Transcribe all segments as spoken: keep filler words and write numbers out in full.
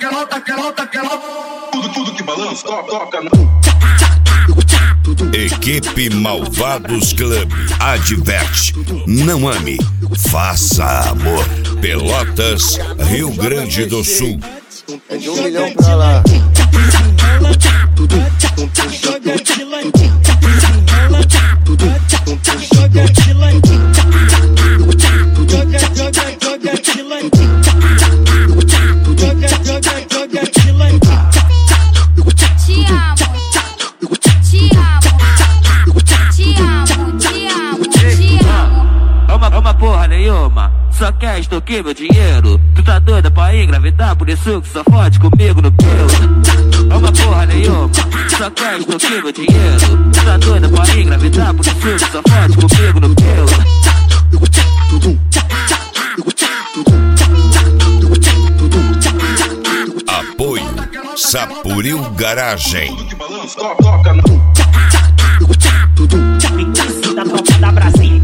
Tudo, tudo que balança, toca, toca. Equipe Malvados Club adverte: não ame, faça amor. Pelotas, Rio Grande do Sul. É de um milhão pra lá. Joga de ladinho, joga de ladinho, joga, joga, joga de ladinho, joga, joga, joga de ladinho. Te amo, te amo, te amo, te amo, te amo. É uma, é uma porra nenhuma, só quer extorquir meu dinheiro. Tu tá doida pra engravidar, por isso que só fode comigo no pelo. É uma porra nenhuma, só quer extorquir meu dinheiro. Tu tá doida pra engravidar, por isso que só fode comigo no pelo. Apoio Sapuril Garagem. Tudo que balança, toca, toca. Mix da tropa da Brasília.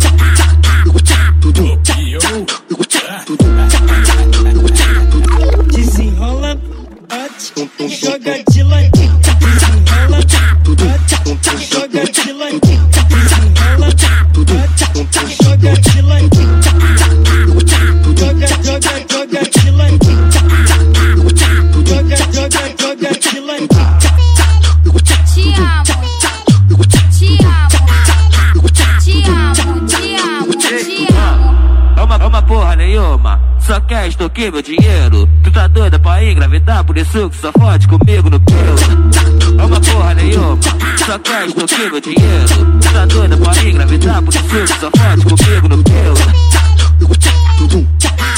Desenrola, bate, joga de ladinho. Desenrola, bate, joga de ladinho. Desenrola, bate, joga de ladinho. Joga, joga, joga de ladinho. Joga, joga, joga de ladinho. Te amo, te amo, te amo, te amo, te amo. É uma, é uma porra nenhuma, só quer extorquir meu dinheiro. Tu tá doida pra engravidar, por isso que só fode comigo no pelo. É uma porra nenhuma, só quer extorquir meu dinheiro. Tu tá doida pra engravidar, por isso que só fode comigo no pelo.